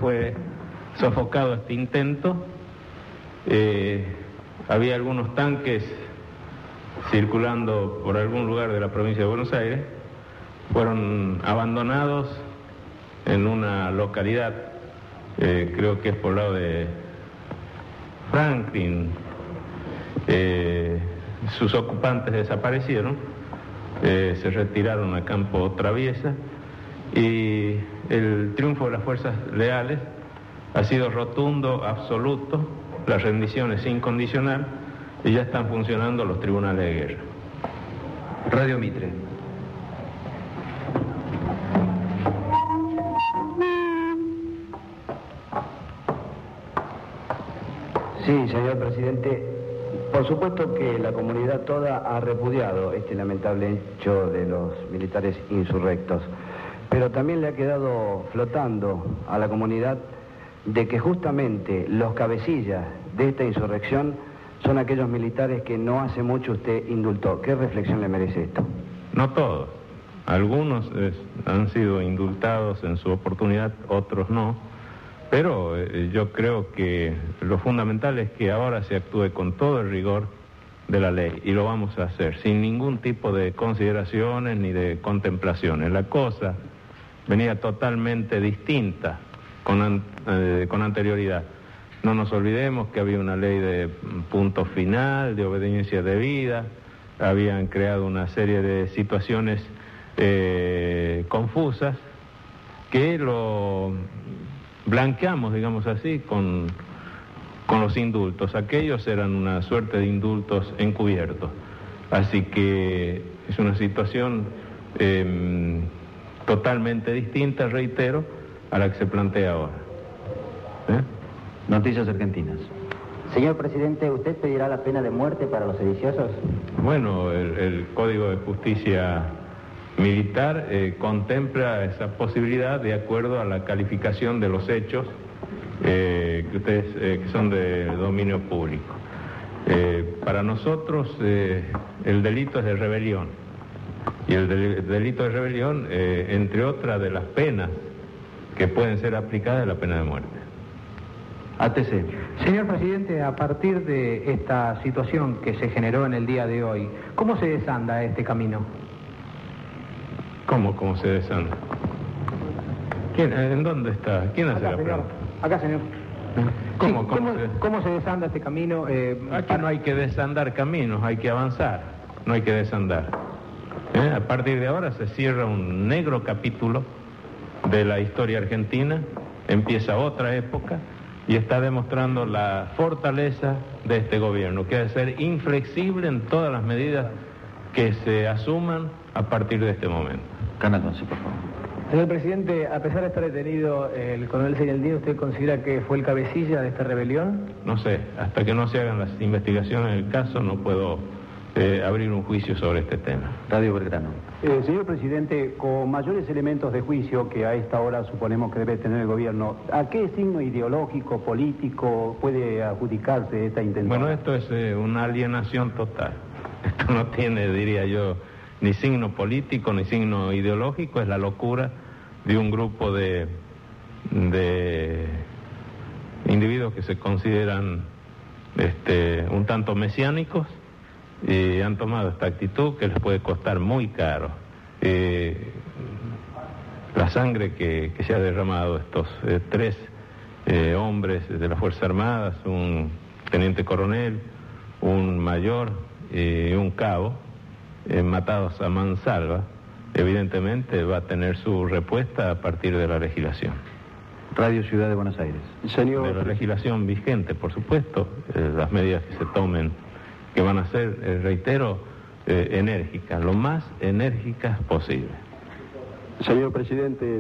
fue sofocado este intento. Había algunos tanques circulando por algún lugar de la provincia de Buenos Aires, fueron abandonados en una localidad, creo que es por el lado de Franklin. Sus ocupantes desaparecieron, se retiraron a Campo Traviesa, y el triunfo de las fuerzas leales ha sido rotundo, absoluto. La rendición es incondicional y ya están funcionando los tribunales de guerra. Radio Mitre. Sí, señor presidente. Por supuesto que la comunidad toda ha repudiado este lamentable hecho de los militares insurrectos, pero también le ha quedado flotando a la comunidad de que justamente los cabecillas de esta insurrección son aquellos militares que no hace mucho usted indultó. ¿Qué reflexión le merece esto? No todos. Algunos han sido indultados en su oportunidad, otros no. Pero yo creo que lo fundamental es que ahora se actúe con todo el rigor de la ley, y lo vamos a hacer sin ningún tipo de consideraciones ni de contemplaciones. La cosa venía totalmente distinta con anterioridad. No nos olvidemos que había una ley de punto final, de obediencia debida, habían creado una serie de situaciones confusas que lo blanqueamos, digamos así, con los indultos. Aquellos eran una suerte de indultos encubiertos. Así que es una situación totalmente distinta, reitero, a la que se plantea ahora. Noticias Argentinas. Señor presidente, ¿usted pedirá la pena de muerte para los sediciosos? Bueno, el Código de Justicia Militar contempla esa posibilidad de acuerdo a la calificación de los hechos que son de dominio público. Para nosotros el delito es de rebelión, y el delito de rebelión, entre otras de las penas que pueden ser aplicadas, es la pena de muerte. ATC. Señor presidente, a partir de esta situación que se generó en el día de hoy, ¿cómo se desanda este camino? ¿Cómo se desanda? ¿En dónde está? ¿Quién hace la pregunta? Acá, señor. ¿Cómo se desanda este camino? Aquí no hay que desandar caminos, hay que avanzar, no hay que desandar. A partir de ahora se cierra un negro capítulo de la historia argentina, empieza otra época, y está demostrando la fortaleza de este gobierno, que ha de ser inflexible en todas las medidas que se asuman a partir de este momento. Canal 11, por favor. Señor presidente, a pesar de estar detenido el coronel Zeinaldini, ¿usted considera que fue el cabecilla de esta rebelión? No sé, hasta que no se hagan las investigaciones del caso no puedo abrir un juicio sobre este tema. Radio Belgrano. Señor presidente, con mayores elementos de juicio que a esta hora suponemos que debe tener el gobierno, ¿a qué signo ideológico, político puede adjudicarse esta intención? Bueno, esto es una alienación total. Esto no tiene, diría yo, ni signo político ni signo ideológico, es la locura de un grupo de individuos que se consideran un tanto mesiánicos, y han tomado esta actitud que les puede costar muy caro. La sangre que se ha derramado estos tres hombres de las Fuerzas Armadas, un teniente coronel, un mayor y un cabo, matados a mansalva, evidentemente va a tener su respuesta a partir de la legislación. Radio Ciudad de Buenos Aires. Señor... De la legislación vigente, por supuesto, las medidas que se tomen, que van a ser, reitero, enérgicas, lo más enérgicas posible. Señor presidente...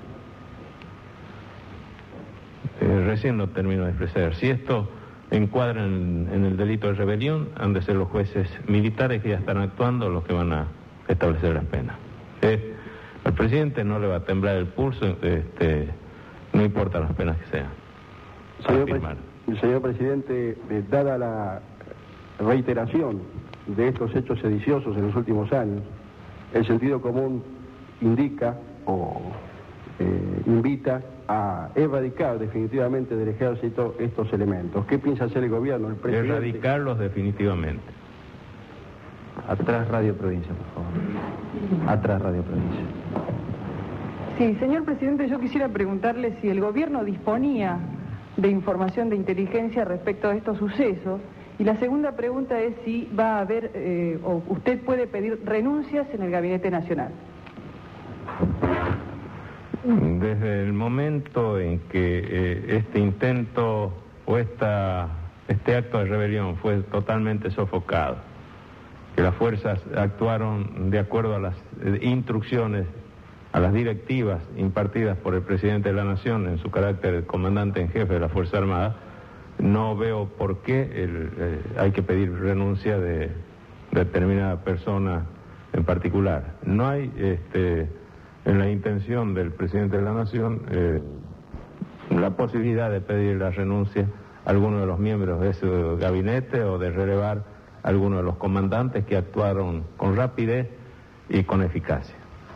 Recién lo termino de expresar. Si esto encuadra en el delito de rebelión, han de ser los jueces militares que ya están actuando los que van a establecer las penas. Al presidente no le va a temblar el pulso, no importa las penas que sean. Señor presidente, dada la reiteración de estos hechos sediciosos en los últimos años, el sentido común indica, o invita a erradicar definitivamente del ejército estos elementos. ¿Qué piensa hacer el gobierno, el presidente? Erradicarlos definitivamente. Atrás Radio Provincia, por favor. Atrás Radio Provincia. Sí, señor presidente, yo quisiera preguntarle si el gobierno disponía de información de inteligencia respecto a estos sucesos. Y la segunda pregunta es si va a haber, o usted puede pedir renuncias en el Gabinete Nacional. Desde el momento en que este intento o este acto de rebelión fue totalmente sofocado, que las fuerzas actuaron de acuerdo a las instrucciones, a las directivas impartidas por el presidente de la Nación en su carácter de comandante en jefe de la Fuerza Armada, no veo por qué hay que pedir renuncia de determinada persona en particular. No hay en la intención del presidente de la Nación la posibilidad de pedir la renuncia a alguno de los miembros de ese gabinete o de relevar a alguno de los comandantes que actuaron con rapidez y con eficacia.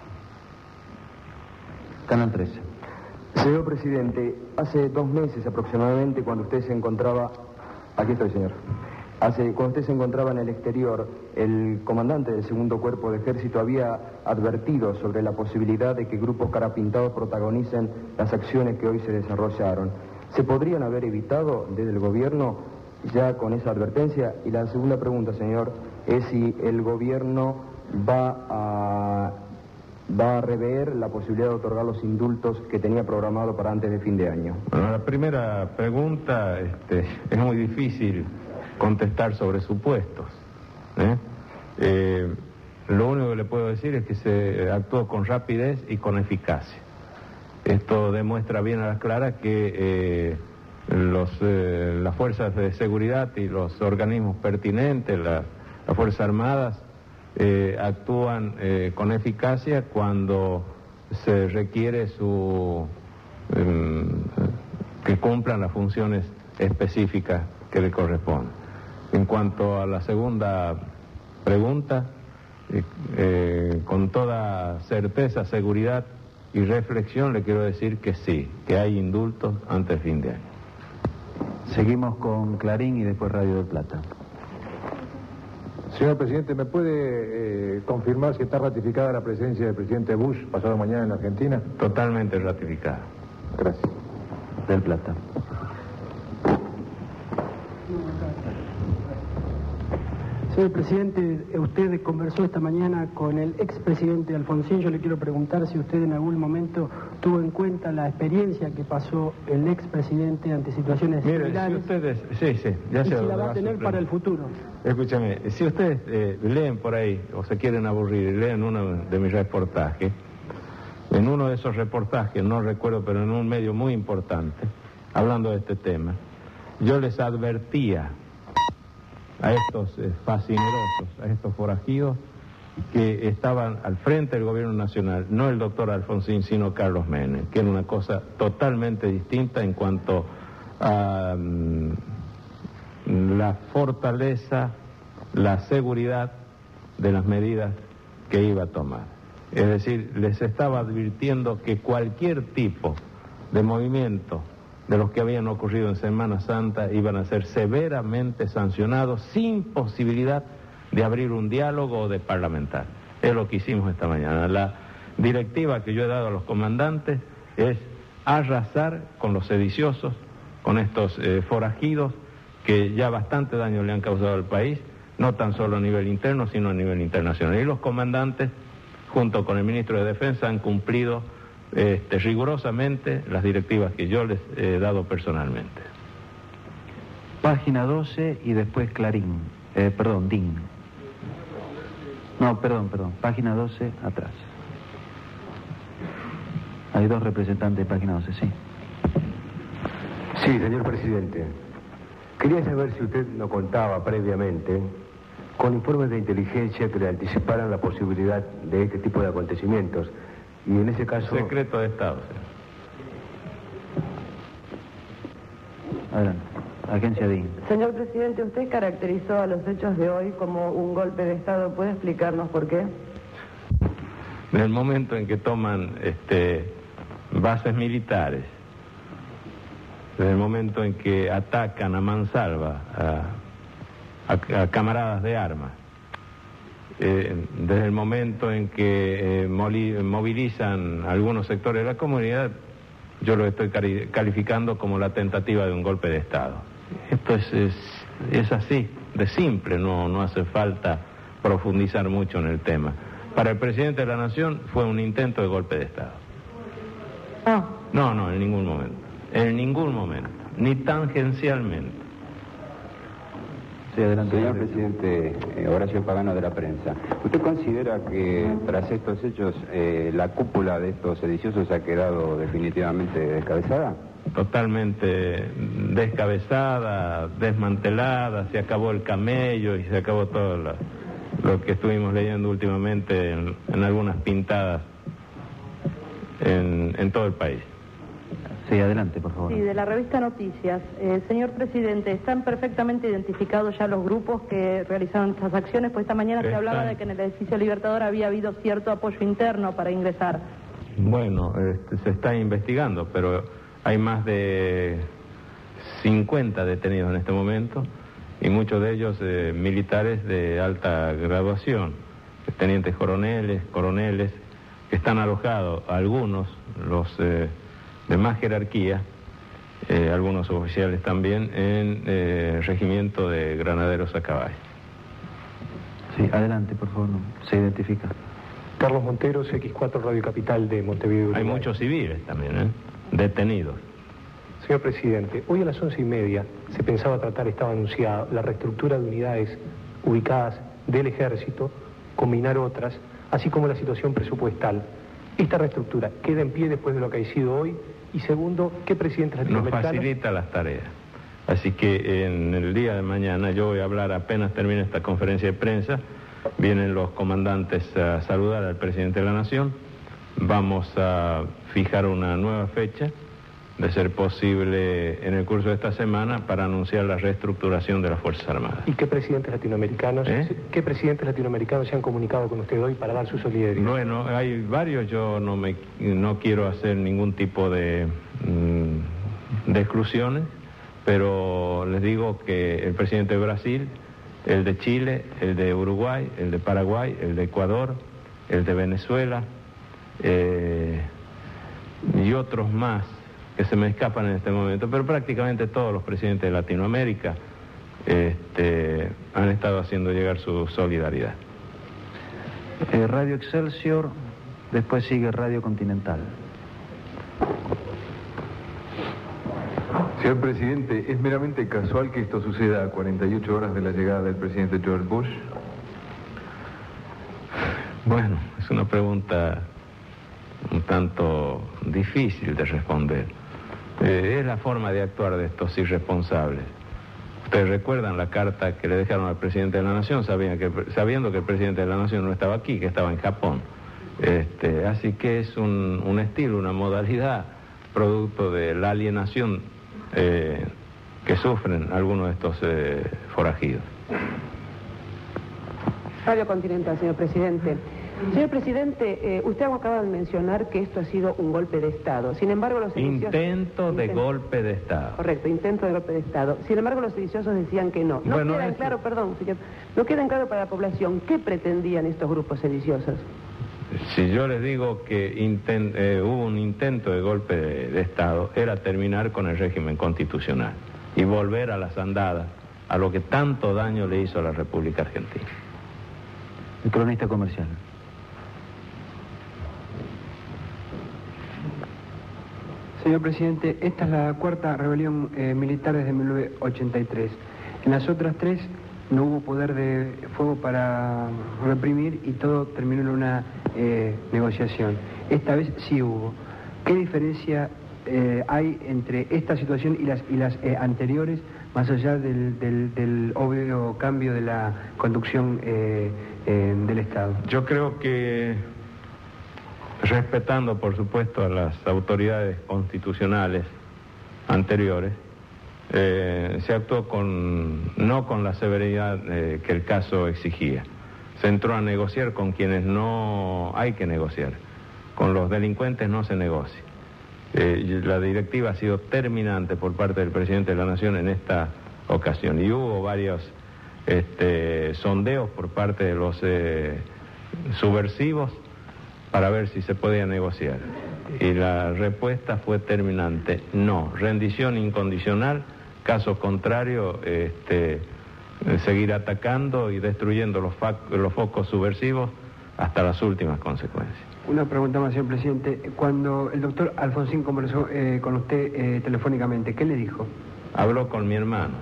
Canal 13. Señor presidente, hace 2 meses aproximadamente, cuando usted se encontraba... Aquí estoy, señor. Cuando usted se encontraba en el exterior, el comandante del 2º Cuerpo de Ejército había advertido sobre la posibilidad de que grupos carapintados protagonicen las acciones que hoy se desarrollaron. ¿Se podrían haber evitado desde el gobierno ya con esa advertencia? Y la segunda pregunta, señor, es si el gobierno va a rever la posibilidad de otorgar los indultos que tenía programado para antes de fin de año. Bueno, la primera pregunta es muy difícil contestar sobre supuestos. Lo único que le puedo decir es que se actuó con rapidez y con eficacia. Esto demuestra bien a las claras que las fuerzas de seguridad y los organismos pertinentes, las Fuerzas Armadas, actúan con eficacia cuando se requiere que cumplan las funciones específicas que le corresponden. En cuanto a la segunda pregunta, con toda certeza, seguridad y reflexión le quiero decir que sí, que hay indultos antes de fin de año. Seguimos con Clarín y después Radio del Plata. Señor presidente, ¿me puede confirmar si está ratificada la presencia del presidente Bush pasado mañana en la Argentina? Totalmente ratificada. Gracias. Del Plata. Señor presidente, usted conversó esta mañana con el expresidente Alfonsín. Yo le quiero preguntar si usted en algún momento tuvo en cuenta la experiencia que pasó el expresidente ante situaciones similares. Si ustedes, ya y se si la va a tener para el futuro. Escúchame, si ustedes leen por ahí o se quieren aburrir y leen uno de mis reportajes, en uno de esos reportajes, no recuerdo, pero en un medio muy importante, hablando de este tema, yo les advertía a estos fascinerosos, a estos forajidos que estaban al frente del gobierno nacional, no el doctor Alfonsín, sino Carlos Menem, que era una cosa totalmente distinta en cuanto a la fortaleza, la seguridad de las medidas que iba a tomar. Es decir, les estaba advirtiendo que cualquier tipo de movimiento de los que habían ocurrido en Semana Santa iban a ser severamente sancionados sin posibilidad de abrir un diálogo o de parlamentar. Es lo que hicimos esta mañana. La directiva que yo he dado a los comandantes es arrasar con los sediciosos, con estos forajidos que ya bastante daño le han causado al país, no tan solo a nivel interno, sino a nivel internacional. Y los comandantes, junto con el ministro de Defensa, han cumplido rigurosamente las directivas que yo les he dado personalmente. Página 12 y después Clarín. DIN. No, perdón. Página 12 atrás. Hay 2 representantes de página 12, sí. Sí, señor presidente. Quería saber si usted nos contaba previamente con informes de inteligencia que le anticiparan la posibilidad de este tipo de acontecimientos. Y en ese caso... Secreto de Estado, señor. Adelante. Agencia DIN. Señor presidente, usted caracterizó a los hechos de hoy como un golpe de Estado. ¿Puede explicarnos por qué? En el momento en que toman bases militares, desde el momento en que atacan a mansalva a camaradas de armas, desde el momento en que movilizan algunos sectores de la comunidad, yo lo estoy calificando como la tentativa de un golpe de Estado. Esto es así, de simple, no hace falta profundizar mucho en el tema. Para el presidente de la Nación fue un intento de golpe de Estado. No, en ningún momento, ni tangencialmente. Sí, adelante. Señor presidente, Horacio Pagano de la Prensa, ¿usted considera que tras estos hechos la cúpula de estos sediciosos ha quedado definitivamente descabezada? Totalmente descabezada, desmantelada, se acabó el camello y se acabó todo lo que estuvimos leyendo últimamente en algunas pintadas en todo el país. Sí, adelante, por favor. Sí, de la revista Noticias. Señor presidente, ¿están perfectamente identificados ya los grupos que realizaron estas acciones? Pues esta mañana se hablaba de que en el edificio Libertador había habido cierto apoyo interno para ingresar. Bueno, se está investigando, pero hay más de 50 detenidos en este momento y muchos de ellos militares de alta graduación, tenientes coroneles, que están alojados, algunos, los de más jerarquía, algunos oficiales también, en regimiento de granaderos a caballo. Sí, adelante, por favor, se identifica. Carlos Monteros, X4 Radio Capital de Montevideo, Uruguay. Hay muchos civiles también, detenidos. Señor presidente, hoy a las 11:30 se pensaba tratar, estaba anunciada, la reestructura de unidades ubicadas del Ejército, combinar otras, así como la situación presupuestal. ¿Esta reestructura queda en pie después de lo que ha sido hoy? Y segundo, ¿qué presidentes latinoamericanos? Nos facilita las tareas. Así que en el día de mañana yo voy a hablar, apenas termine esta conferencia de prensa, vienen los comandantes a saludar al presidente de la Nación, vamos a fijar una nueva fecha, de ser posible en el curso de esta semana, para anunciar la reestructuración de las Fuerzas Armadas. ¿Y qué presidentes latinoamericanos se han comunicado con usted hoy para dar su solidaridad? Bueno, hay varios, yo no quiero hacer ningún tipo de exclusiones, pero les digo que el presidente de Brasil, el de Chile, el de Uruguay, el de Paraguay, el de Ecuador, el de Venezuela y otros más que se me escapan en este momento, pero prácticamente todos los presidentes de Latinoamérica han estado haciendo llegar su solidaridad. Radio Excelsior, después sigue Radio Continental. Señor presidente, ¿es meramente casual que esto suceda a 48 horas de la llegada del presidente George Bush? Bueno, es una pregunta un tanto difícil de responder. Es la forma de actuar de estos irresponsables. Ustedes recuerdan la carta que le dejaron al presidente de la Nación, sabiendo que el presidente de la Nación no estaba aquí, que estaba en Japón. Así que es un estilo, una modalidad, producto de la alienación que sufren algunos de estos forajidos. Radio Continental, señor presidente. Señor presidente, usted acaba de mencionar que esto ha sido un golpe de Estado. Sin embargo, los sediciosos... Intento de golpe de Estado. Correcto, intento de golpe de Estado. Sin embargo, los sediciosos decían que no. No queda claro, perdón, señor, no queda claro para la población qué pretendían estos grupos sediciosos. Si yo les digo que hubo un intento de golpe de Estado, era terminar con el régimen constitucional y volver a las andadas, a lo que tanto daño le hizo a la República Argentina. El cronista comercial. Señor presidente, esta es la cuarta rebelión militar desde 1983. En las otras tres no hubo poder de fuego para reprimir y todo terminó en una negociación. Esta vez sí hubo. ¿Qué diferencia hay entre esta situación y las anteriores, más allá del obvio cambio de la conducción del Estado? Yo creo que, respetando por supuesto a las autoridades constitucionales anteriores, se actuó no con la severidad que el caso exigía. Se entró a negociar con quienes no hay que negociar. Con los delincuentes no se negocia. La directiva ha sido terminante por parte del presidente de la Nación en esta ocasión y hubo varios sondeos por parte de los subversivos para ver si se podía negociar y la respuesta fue terminante: no, rendición incondicional, caso contrario seguir atacando y destruyendo los focos subversivos hasta las últimas consecuencias. Una pregunta más, señor presidente. Cuando el doctor Alfonsín conversó con usted telefónicamente, ¿qué le dijo? Habló con mi hermano.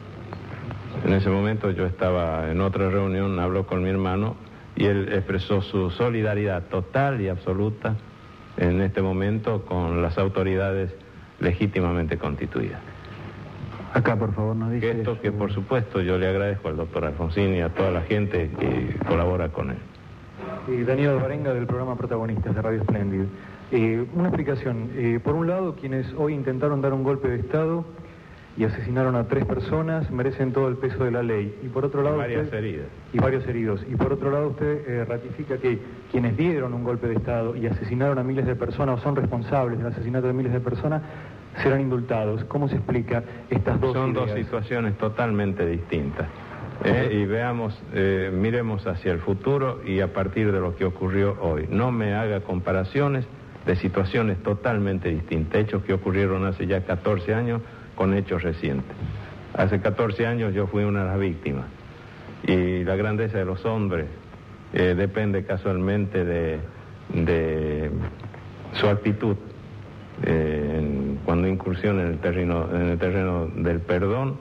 En ese momento yo estaba en otra reunión, habló con mi hermano y él expresó su solidaridad total y absoluta en este momento con las autoridades legítimamente constituidas. Acá, por favor, nos dice... Esto que, por supuesto, yo le agradezco al doctor Alfonsín y a toda la gente que colabora con él. Daniel Alvarenga, del programa Protagonistas de Radio Splendid. Una explicación. Por un lado, quienes hoy intentaron dar un golpe de Estado y asesinaron a 3 personas merecen todo el peso de la ley. Y por otro lado... varias heridas. Y varios heridos. Y por otro lado, usted ratifica que quienes dieron un golpe de Estado y asesinaron a miles de personas o son responsables del asesinato de miles de personas serán indultados. ¿Cómo se explica estas dos Son ideas? dos situaciones totalmente distintas. Y veamos, miremos hacia el futuro y a partir de lo que ocurrió hoy. No me haga comparaciones de situaciones totalmente distintas, hechos que ocurrieron hace ya 14 años con hechos recientes. Hace 14 años yo fui una de las víctimas y la grandeza de los hombres depende casualmente de su actitud cuando incursiona en el terreno del perdón,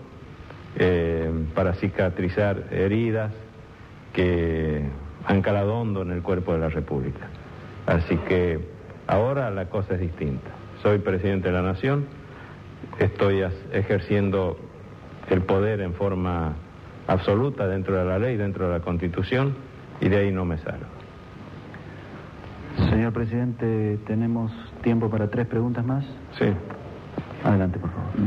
para cicatrizar heridas que han calado hondo en el cuerpo de la República. Así que ahora la cosa es distinta. Soy presidente de la Nación, estoy ejerciendo el poder en forma absoluta dentro de la ley, dentro de la Constitución, y de ahí no me salgo. Señor presidente, ¿tenemos tiempo para 3 preguntas más? Sí. Adelante, por favor.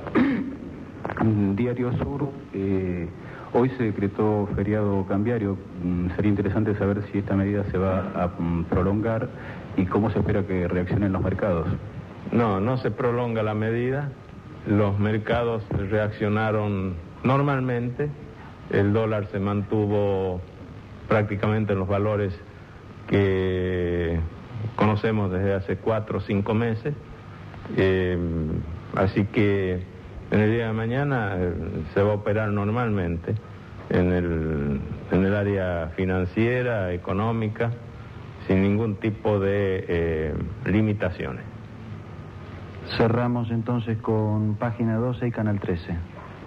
Diario Sur, hoy se decretó feriado cambiario. Sería interesante saber si esta medida se va a prolongar y cómo se espera que reaccionen los mercados. No se prolonga la medida. Los mercados reaccionaron normalmente. El dólar se mantuvo prácticamente en los valores que conocemos desde hace 4 o 5 meses. Así que en el día de mañana se va a operar normalmente en el área financiera, económica, sin ningún tipo de limitaciones. Cerramos entonces con Página 12 y Canal 13. Sí.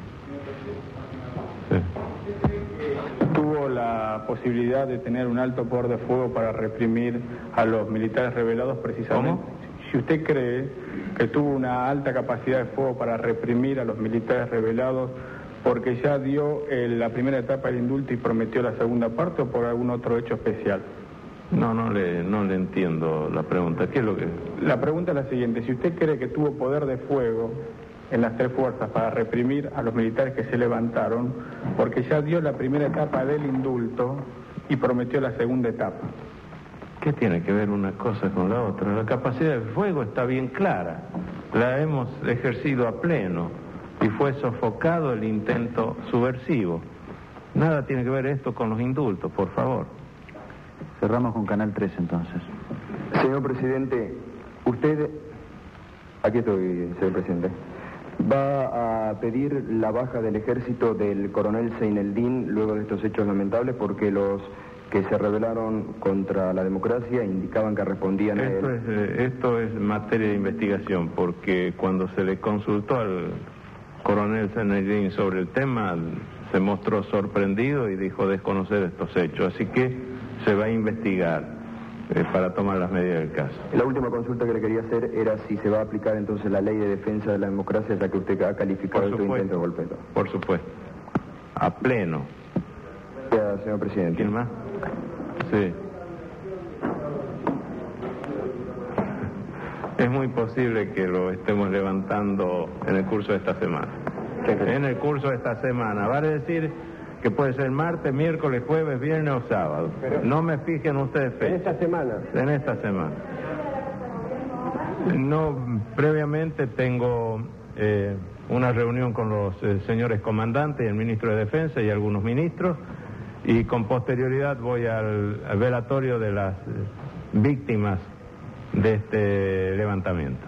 ¿Tuvo la posibilidad de tener un alto poder de fuego para reprimir a los militares rebelados precisamente? ¿Cómo? Si usted cree que tuvo una alta capacidad de fuego para reprimir a los militares rebelados porque ya dio la primera etapa del indulto y prometió la segunda parte, o por algún otro hecho especial. No le entiendo la pregunta. ¿Qué es lo que...? La pregunta es la siguiente: si usted cree que tuvo poder de fuego en las 3 fuerzas para reprimir a los militares que se levantaron, porque ya dio la primera etapa del indulto y prometió la segunda etapa. ¿Qué tiene que ver una cosa con la otra? La capacidad de fuego está bien clara, la hemos ejercido a pleno y fue sofocado el intento subversivo. Nada tiene que ver esto con los indultos, por favor. Cerramos con Canal 13 entonces. Señor presidente, usted, aquí estoy, señor presidente, va a pedir la baja del ejército del coronel Seineldin luego de estos hechos lamentables, porque los que se rebelaron contra la democracia indicaban que respondían a él. Esto es materia de investigación, porque cuando se le consultó al coronel Seineldin sobre el tema, se mostró sorprendido y dijo desconocer estos hechos, así que se va a investigar para tomar las medidas del caso. La última consulta que le quería hacer era si se va a aplicar entonces la ley de defensa de la democracia, ya que usted ha calificado este intento de golpe. Por supuesto, a pleno. Gracias, señor presidente. ¿Quién más? Sí. Es muy posible que lo estemos levantando en el curso de esta semana. En el curso de esta semana. Vale decir que puede ser martes, miércoles, jueves, viernes o sábado. No me fijen ustedes fechas. En esta semana. En esta semana. No, previamente tengo una reunión con los señores comandantes y el ministro de Defensa y algunos ministros, y con posterioridad voy al velatorio de las víctimas de este levantamiento.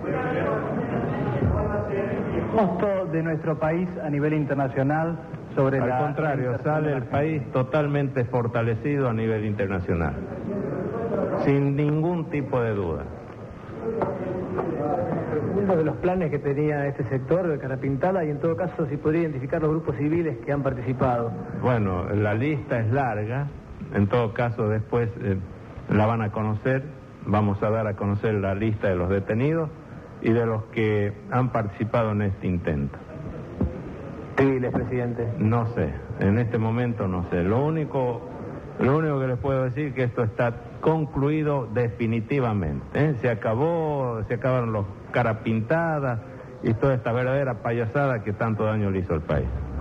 El costo de nuestro país a nivel internacional sobre Al contrario, sale el país totalmente fortalecido a nivel internacional, sin ningún tipo de duda. Uno de los planes que tenía este sector de Carapintada, y en todo caso si podría identificar los grupos civiles que han participado. Bueno, la lista es larga, en todo caso después la van a conocer, vamos a dar a conocer la lista de los detenidos y de los que han participado en este intento. Civiles, presidente. No sé, en este momento no sé. Lo único que les puedo decir es que esto está concluido definitivamente. Se acabaron los carapintadas y toda esta verdadera payasada que tanto daño le hizo al país.